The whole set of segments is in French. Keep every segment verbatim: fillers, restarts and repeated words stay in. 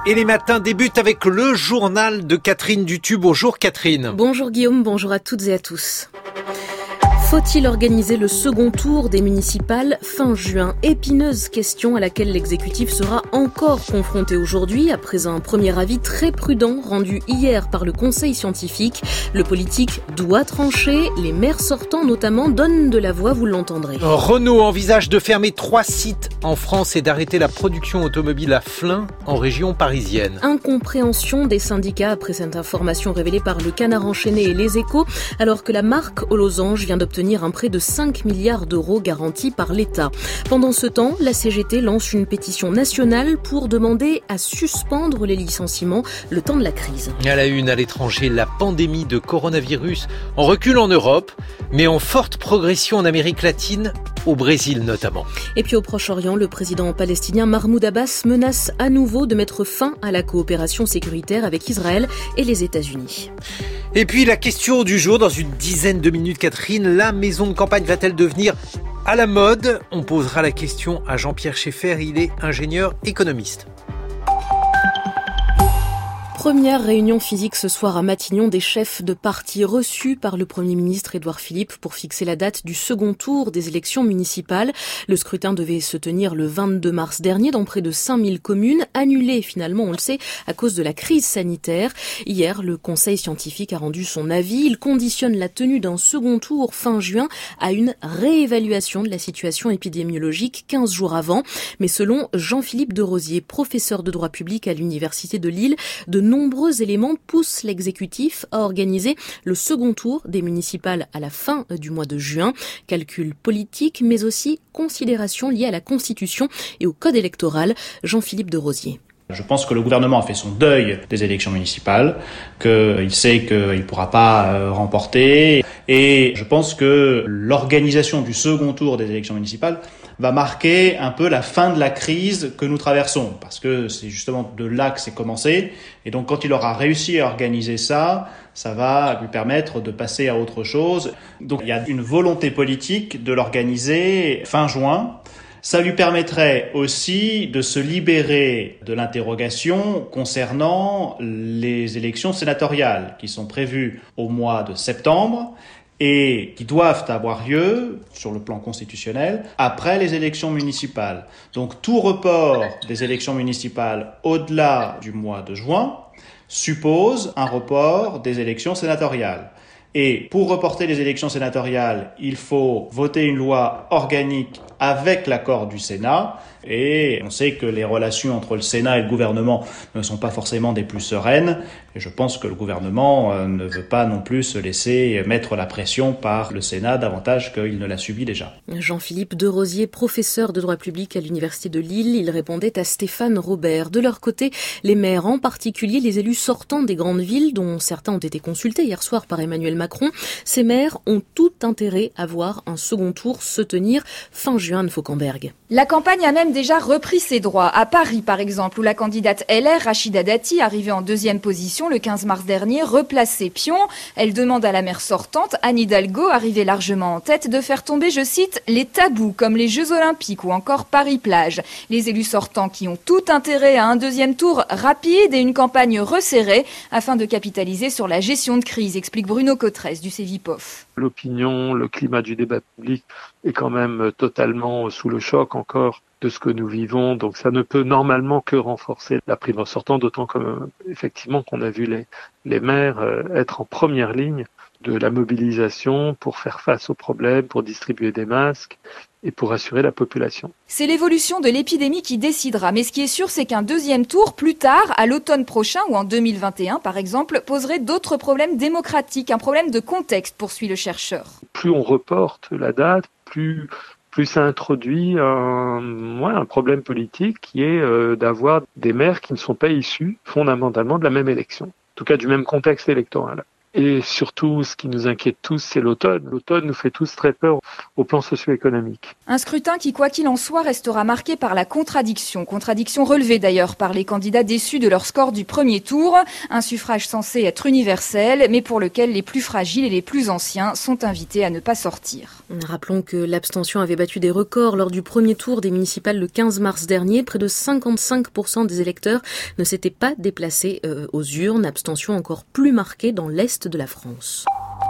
Et les matins débutent avec le journal de Catherine Dutu. Bonjour Catherine. Bonjour Guillaume, bonjour à toutes et à tous. Faut-il organiser le second tour des municipales fin juin ? Épineuse question à laquelle l'exécutif sera encore confronté aujourd'hui après un premier avis très prudent rendu hier par le conseil scientifique. Le politique doit trancher, les maires sortants notamment donnent de la voix, vous l'entendrez. Renault envisage de fermer trois sites en France et d'arrêter la production automobile à Flins en région parisienne. Incompréhension des syndicats après cette information révélée par le Canard enchaîné et les Échos, alors que la marque aux losanges vient d'obtenir un prêt de cinq milliards d'euros garanti par l'État. Pendant ce temps, la C G T lance une pétition nationale pour demander à suspendre les licenciements le temps de la crise. À la une, à l'étranger, la pandémie de coronavirus en recul en Europe, mais en forte progression en Amérique latine, au Brésil notamment. Et puis au Proche-Orient, le président palestinien Mahmoud Abbas menace à nouveau de mettre fin à la coopération sécuritaire avec Israël et les États-Unis. Et puis la question du jour, dans une dizaine de minutes, Catherine, la maison de campagne va-t-elle devenir à la mode ? On posera la question à Jean-Pierre Schaeffer, il est ingénieur économiste. Première réunion physique ce soir à Matignon des chefs de parti reçus par le Premier ministre Édouard Philippe pour fixer la date du second tour des élections municipales. Le scrutin devait se tenir le vingt-deux mars dernier dans près de cinq mille communes, annulé finalement, on le sait, à cause de la crise sanitaire. Hier, le conseil scientifique a rendu son avis. Il conditionne la tenue d'un second tour fin juin à une réévaluation de la situation épidémiologique quinze jours avant. Mais selon Jean-Philippe Derosier, professeur de droit public à l'Université de Lille, de nombreux éléments poussent l'exécutif à organiser le second tour des municipales à la fin du mois de juin. Calcul politique, mais aussi considérations liées à la Constitution et au Code électoral. Jean-Philippe Derosier. Je pense que le gouvernement a fait son deuil des élections municipales, qu'il sait qu'il ne pourra pas remporter. Et je pense que l'organisation du second tour des élections municipales va marquer un peu la fin de la crise que nous traversons, parce que c'est justement de là que c'est commencé. Et donc quand il aura réussi à organiser ça, ça va lui permettre de passer à autre chose. Donc il y a une volonté politique de l'organiser fin juin. Ça lui permettrait aussi de se libérer de l'interrogation concernant les élections sénatoriales qui sont prévues au mois de septembre et qui doivent avoir lieu, sur le plan constitutionnel, après les élections municipales. Donc tout report des élections municipales au-delà du mois de juin suppose un report des élections sénatoriales. Et pour reporter les élections sénatoriales, il faut voter une loi organique avec l'accord du Sénat. Et on sait que les relations entre le Sénat et le gouvernement ne sont pas forcément des plus sereines. Et je pense que le gouvernement ne veut pas non plus se laisser mettre la pression par le Sénat davantage qu'il ne l'a subi déjà. Jean-Philippe Derosier, professeur de droit public à l'Université de Lille, il répondait à Stéphane Robert. De leur côté, les maires, en particulier les élus sortants des grandes villes, dont certains ont été consultés hier soir par Emmanuel Macron, ces maires ont tout intérêt à voir un second tour se tenir fin juin de Fauquemberg. La campagne a même déjà repris ses droits. À Paris, par exemple, où la candidate L R, Rachida Dati, arrivée en deuxième position le quinze mars dernier, replace ses pions. Elle demande à la maire sortante, Anne Hidalgo, arrivée largement en tête, de faire tomber, je cite, les tabous comme les Jeux Olympiques ou encore Paris-Plage. Les élus sortants qui ont tout intérêt à un deuxième tour rapide et une campagne resserrée afin de capitaliser sur la gestion de crise, explique Bruno Cotresse du Cevipof. L'opinion, le climat du débat public est quand même totalement sous le choc encore de ce que nous vivons, donc ça ne peut normalement que renforcer la prime en sortant, d'autant comme effectivement qu'on a vu les, les maires euh, être en première ligne de la mobilisation pour faire face aux problèmes, pour distribuer des masques et pour assurer la population. C'est l'évolution de l'épidémie qui décidera, mais ce qui est sûr, c'est qu'un deuxième tour, plus tard, à l'automne prochain ou en deux mille vingt et un par exemple, poserait d'autres problèmes démocratiques, un problème de contexte, poursuit le chercheur. Plus on reporte la date, plus... plus ça introduit un, ouais, un problème politique qui est euh, d'avoir des maires qui ne sont pas issus fondamentalement de la même élection, en tout cas du même contexte électoral. Et surtout, ce qui nous inquiète tous, c'est l'automne. L'automne nous fait tous très peur au plan socio-économique. Un scrutin qui, quoi qu'il en soit, restera marqué par la contradiction. Contradiction relevée d'ailleurs par les candidats déçus de leur score du premier tour. Un suffrage censé être universel, mais pour lequel les plus fragiles et les plus anciens sont invités à ne pas sortir. Rappelons que l'abstention avait battu des records lors du premier tour des municipales le quinze mars dernier. Près de cinquante-cinq pour cent des électeurs ne s'étaient pas déplacés euh, aux urnes. Abstention encore plus marquée dans l'est de la France.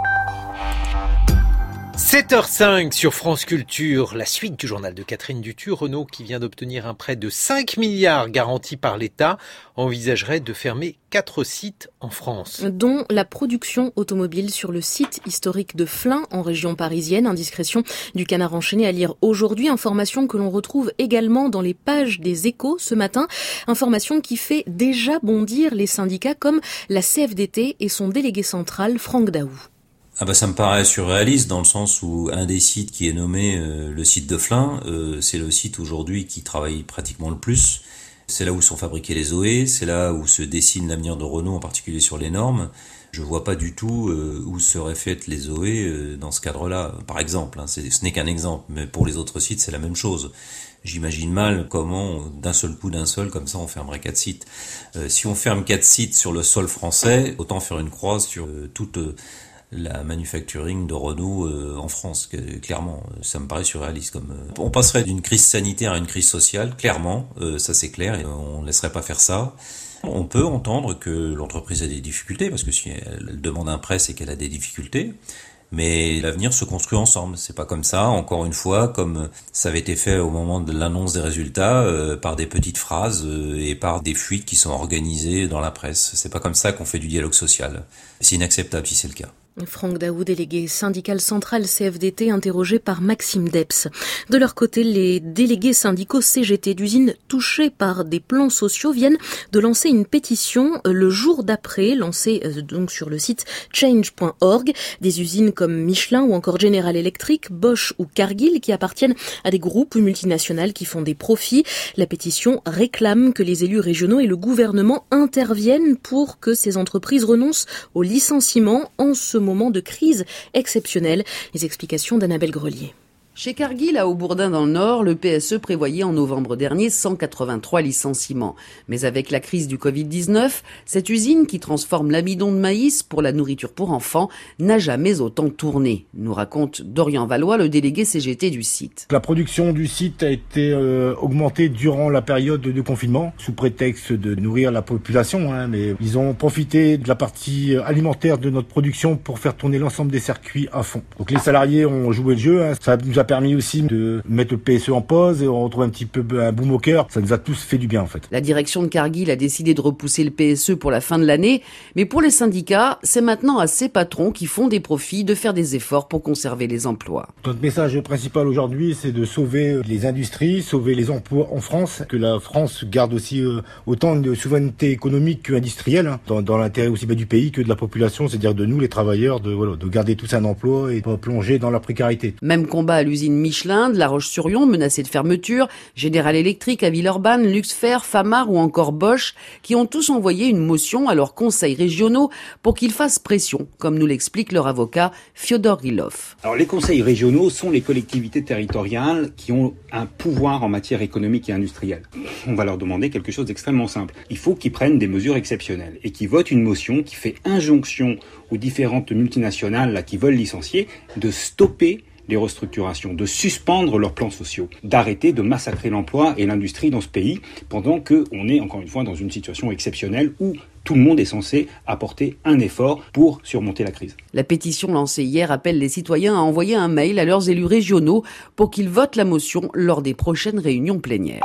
sept heures cinq sur France Culture, la suite du journal de Catherine Dutu. Renault, qui vient d'obtenir un prêt de cinq milliards garanti par l'État, envisagerait de fermer quatre sites en France. Dont la production automobile sur le site historique de Flins, en région parisienne. Indiscrétion du Canard enchaîné à lire aujourd'hui. Information que l'on retrouve également dans les pages des Échos ce matin. Information qui fait déjà bondir les syndicats comme la C F D T et son délégué central, Franck Daoud. Ah bah ça me paraît surréaliste dans le sens où un des sites qui est nommé euh, le site de Flins, euh, c'est le site aujourd'hui qui travaille pratiquement le plus. C'est là où sont fabriqués les O E, c'est là où se dessine l'avenir de Renault, en particulier sur les normes. Je vois pas du tout euh, où seraient faites les O E euh, dans ce cadre-là, par exemple. Hein, c'est, ce n'est qu'un exemple, mais pour les autres sites, c'est la même chose. J'imagine mal comment, d'un seul coup, d'un seul, comme ça, on fermerait quatre sites. Euh, si on ferme quatre sites sur le sol français, autant faire une croix sur euh, toute... Euh, la manufacturing de Renault euh, en France, que, clairement, ça me paraît surréaliste. Comme euh, on passerait d'une crise sanitaire à une crise sociale, clairement, euh, ça c'est clair, et on ne laisserait pas faire ça. On peut entendre que l'entreprise a des difficultés, parce que si elle demande un prêt, c'est qu'elle a des difficultés. Mais l'avenir se construit ensemble. C'est pas comme ça, encore une fois, comme ça avait été fait au moment de l'annonce des résultats, euh, par des petites phrases euh, et par des fuites qui sont organisées dans la presse. C'est pas comme ça qu'on fait du dialogue social. C'est inacceptable si c'est le cas. Franck Daoud, délégué syndical central C F D T, interrogé par Maxime Depps. De leur côté, les délégués syndicaux C G T d'usines touchés par des plans sociaux viennent de lancer une pétition le jour d'après, lancée donc sur le site change point org. Des usines comme Michelin ou encore General Electric, Bosch ou Cargill qui appartiennent à des groupes multinationales qui font des profits. La pétition réclame que les élus régionaux et le gouvernement interviennent pour que ces entreprises renoncent au licenciement en ce moment moment de crise exceptionnelle. Les explications d'Annabelle Grelier. Chez Cargill, à Aubourdin dans le Nord, le P S E prévoyait en novembre dernier cent quatre-vingt-trois licenciements. Mais avec la crise du covid dix-neuf, cette usine qui transforme l'amidon de maïs pour la nourriture pour enfants n'a jamais autant tourné, nous raconte Dorian Valois, le délégué C G T du site. La production du site a été euh, augmentée durant la période de confinement, sous prétexte de nourrir la population, hein, mais ils ont profité de la partie alimentaire de notre production pour faire tourner l'ensemble des circuits à fond. Donc les salariés ont joué le jeu, hein, ça nous a permis aussi de mettre le P S E en pause et on retrouve un petit peu un boom au cœur. Ça nous a tous fait du bien en fait. La direction de Cargill a décidé de repousser le P S E pour la fin de l'année, mais pour les syndicats, c'est maintenant à ces patrons qui font des profits de faire des efforts pour conserver les emplois. Notre message principal aujourd'hui, c'est de sauver les industries, sauver les emplois en France, que la France garde aussi autant de souveraineté économique qu'industrielle, hein, dans, dans l'intérêt aussi bien du pays que de la population, c'est-à-dire de nous les travailleurs, de, voilà, de garder tous un emploi et de pas plonger dans la précarité. Même combat à l'usine Michelin de La Roche-sur-Yon, menacée de fermeture, General Electric à Villeurbanne, Luxfer, Famar ou encore Bosch, qui ont tous envoyé une motion à leurs conseils régionaux pour qu'ils fassent pression, comme nous l'explique leur avocat Fyodor Rilov. Alors les conseils régionaux sont les collectivités territoriales qui ont un pouvoir en matière économique et industrielle. On va leur demander quelque chose d'extrêmement simple. Il faut qu'ils prennent des mesures exceptionnelles et qu'ils votent une motion qui fait injonction aux différentes multinationales là, qui veulent licencier de stopper les restructurations, de suspendre leurs plans sociaux, d'arrêter de massacrer l'emploi et l'industrie dans ce pays pendant qu'on est encore une fois dans une situation exceptionnelle où tout le monde est censé apporter un effort pour surmonter la crise. La pétition lancée hier appelle les citoyens à envoyer un mail à leurs élus régionaux pour qu'ils votent la motion lors des prochaines réunions plénières.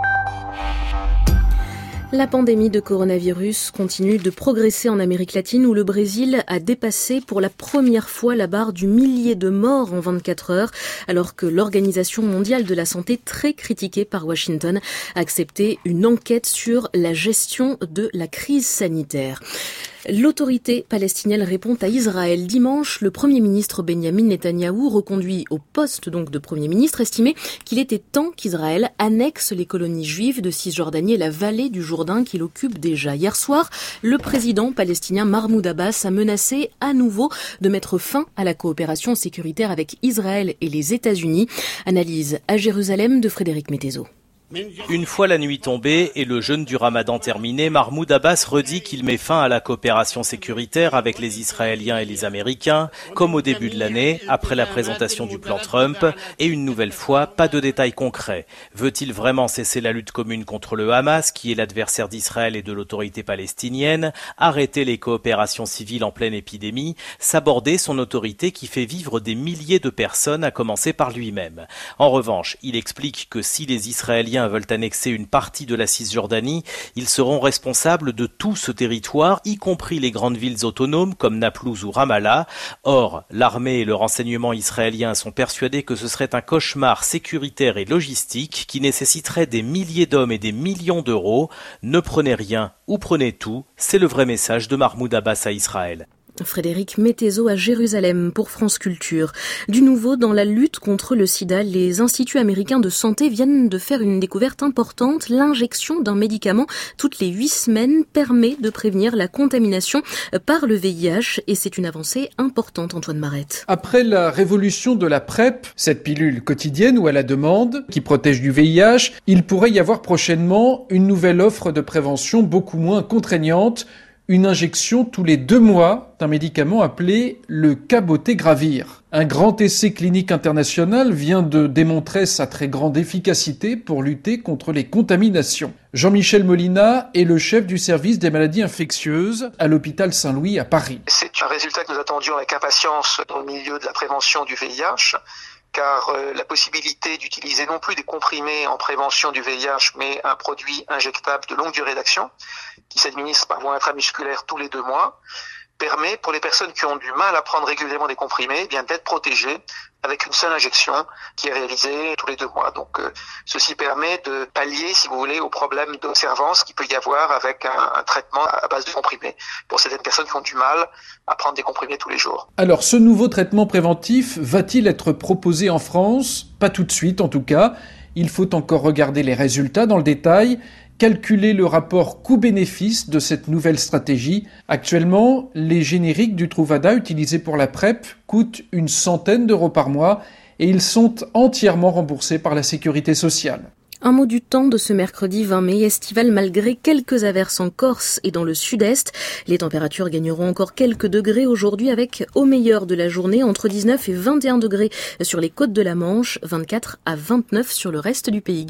La pandémie de coronavirus continue de progresser en Amérique latine où le Brésil a dépassé pour la première fois la barre du millier de morts en vingt-quatre heures, alors que l'Organisation mondiale de la santé, très critiquée par Washington, a accepté une enquête sur la gestion de la crise sanitaire. L'autorité palestinienne répond à Israël. Dimanche, le Premier ministre Benyamin Netanyahou, reconduit au poste donc de Premier ministre, estimait qu'il était temps qu'Israël annexe les colonies juives de Cisjordanie et la vallée du Jourdain qu'il occupe déjà. Hier soir, le président palestinien Mahmoud Abbas a menacé à nouveau de mettre fin à la coopération sécuritaire avec Israël et les États-Unis. Analyse à Jérusalem de Frédéric Mettezo. Une fois la nuit tombée et le jeûne du Ramadan terminé, Mahmoud Abbas redit qu'il met fin à la coopération sécuritaire avec les Israéliens et les Américains, comme au début de l'année, après la présentation du plan Trump, et une nouvelle fois, pas de détails concrets. Veut-il vraiment cesser la lutte commune contre le Hamas, qui est l'adversaire d'Israël et de l'autorité palestinienne, arrêter les coopérations civiles en pleine épidémie, s'aborder son autorité qui fait vivre des milliers de personnes, à commencer par lui-même. En revanche, il explique que si les Israéliens veulent annexer une partie de la Cisjordanie, ils seront responsables de tout ce territoire, y compris les grandes villes autonomes comme Naplouse ou Ramallah. Or, l'armée et le renseignement israélien sont persuadés que ce serait un cauchemar sécuritaire et logistique qui nécessiterait des milliers d'hommes et des millions d'euros. Ne prenez rien ou prenez tout, c'est le vrai message de Mahmoud Abbas à Israël. Frédéric Mettezo à Jérusalem pour France Culture. Du nouveau, dans la lutte contre le sida, les instituts américains de santé viennent de faire une découverte importante. L'injection d'un médicament toutes les huit semaines permet de prévenir la contamination par le V I H et c'est une avancée importante, Antoine Marette. Après la révolution de la PrEP, cette pilule quotidienne ou à la demande qui protège du V I H, il pourrait y avoir prochainement une nouvelle offre de prévention beaucoup moins contraignante. Une injection tous les deux mois d'un médicament appelé le cabotegravir. Un grand essai clinique international vient de démontrer sa très grande efficacité pour lutter contre les contaminations. Jean-Michel Molina est le chef du service des maladies infectieuses à l'hôpital Saint-Louis à Paris. C'est un résultat que nous attendions avec impatience dans le milieu de la prévention du V I H. Car euh, la possibilité d'utiliser non plus des comprimés en prévention du V I H, mais un produit injectable de longue durée d'action, qui s'administre par voie intramusculaire tous les deux mois, permet pour les personnes qui ont du mal à prendre régulièrement des comprimés, eh bien d'être protégées avec une seule injection qui est réalisée tous les deux mois. Donc euh, ceci permet de pallier, si vous voulez, au problème d'observance qu'il peut y avoir avec un, un traitement à base de comprimés pour certaines personnes qui ont du mal à prendre des comprimés tous les jours. Alors ce nouveau traitement préventif va-t-il être proposé en France ? Pas tout de suite en tout cas. Il faut encore regarder les résultats dans le détail, calculer le rapport coût-bénéfice de cette nouvelle stratégie. Actuellement, les génériques du Truvada utilisés pour la PrEP coûtent une centaine d'euros par mois et ils sont entièrement remboursés par la sécurité sociale. Un mot du temps de ce mercredi vingt mai, estival malgré quelques averses en Corse et dans le sud-est. Les températures gagneront encore quelques degrés aujourd'hui avec, au meilleur de la journée, entre dix-neuf et vingt et un degrés sur les côtes de la Manche, vingt-quatre à vingt-neuf sur le reste du pays.